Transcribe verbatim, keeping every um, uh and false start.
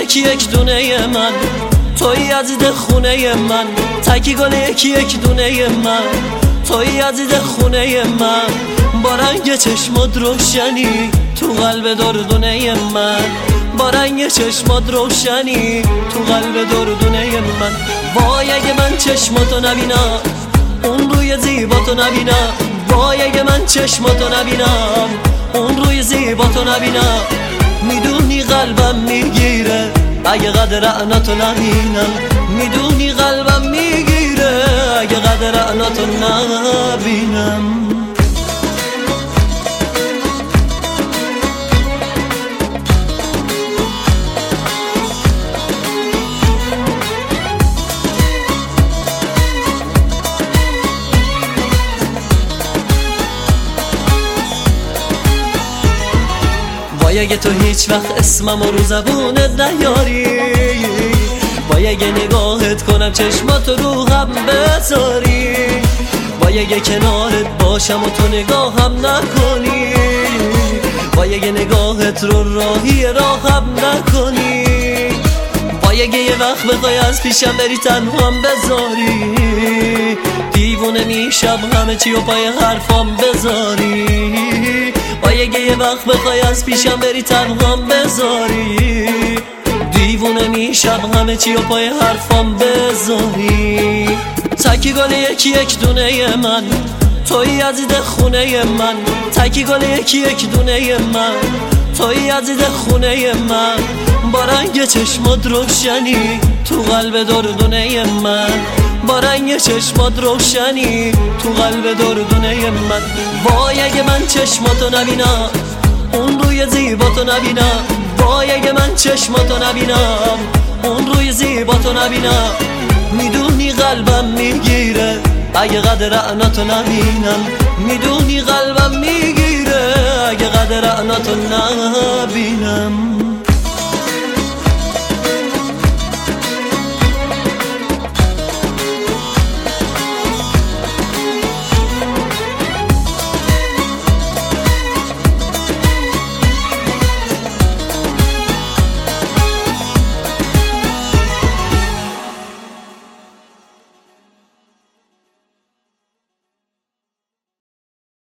یکی یک دونه من، توی عزیز خونه من. تکی گل یکی یک دونه من، توی عزیز خونه من. با رنگ چشمات روشنی تو قلب دردونه من، با رنگ چشمات روشنی تو قلب دردونه من. وای اگه من چشماتو نبینم، اون روی زیباتو نبینم. وای اگه من چشماتو نبینم، اون روی زیباتو نبینم. میدونی قلبم میگیره اگه قدر عناتو نبینم. میدونی قلبم میگیره اگه قدر عناتو نبینم. وای اگه تو هیچ وقت اسمم رو زبونت نیاری، وای اگه نگاهت کنم چشماتو رو هم بذاری. وای اگه کنارت باشم و تو نگاهم نکنی، وای اگه نگاهت رو راهی راهم نکنی. وای اگه یه وقت بخوای از پیشم بری تنهام بذاری، دیوونه میشم همه چی و پای حرفام بذاری. وای اگه یه وقت بخوای از پیشم بری تنهام بذاری، دیوونه میشم همه چی و پای حرفام بذاری. تکی گل یکی یک دونه من، توی عزیز خونه من. تکی گل یکی یک دونه من، توی عزیز خونه من. با رنگ چشمات روشنی تو قلب دردونه من، با رنگ چشمات روشنی تو قلب دردونه من. وای اگه من چشماتو نبینم، اون روی زیباتو نبینم. وای اگه من چشماتو نبینم، اون روی زیباتو نبینم. میدونی قلبم میگیره اگه قدر عناتو نبینم. میدونی قلبم میگیره اگه قدر عناتو نبینم.